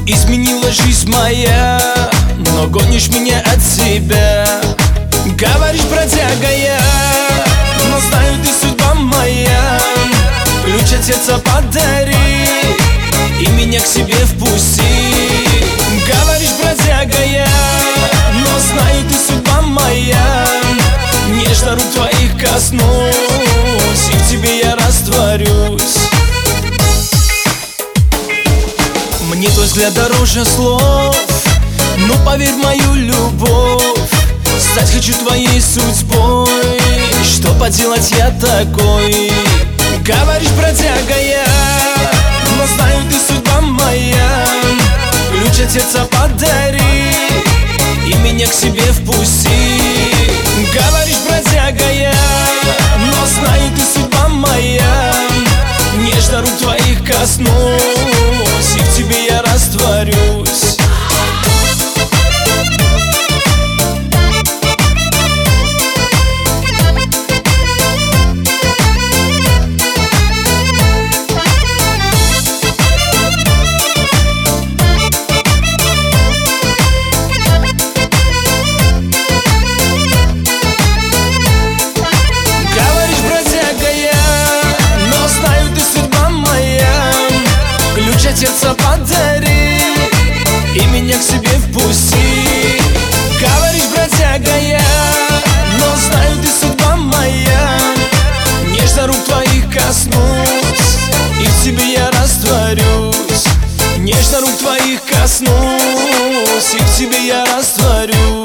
Изменила жизнь моя, но гонишь меня от себя. Говоришь, бродяга я, но знаю, ты судьба моя. Ключ от сердца подари и меня к себе впусти. Говоришь, бродяга я, но знаю, ты судьба моя. Нежно рук твоих коснусь, и в тебе я растворюсь. Мне твой взгляд дороже слов, ну поверь в мою любовь. Стать хочу твоей судьбой, что поделать я такой. Говоришь, бродяга я, но знаю, ты судьба моя. Ключ от сердца подари и меня к себе впусти. Говоришь, бродяга я, но знаю, ты судьба моя. Нежно рук твоих коснусь, и в тебе я растворюсь. Сердце подари и меня к себе впусти. Говоришь, бродяга я, но знаю, ты судьба моя. Нежно рук твоих коснусь, и в тебе я растворюсь. Нежно рук твоих коснусь, и в тебе я растворюсь.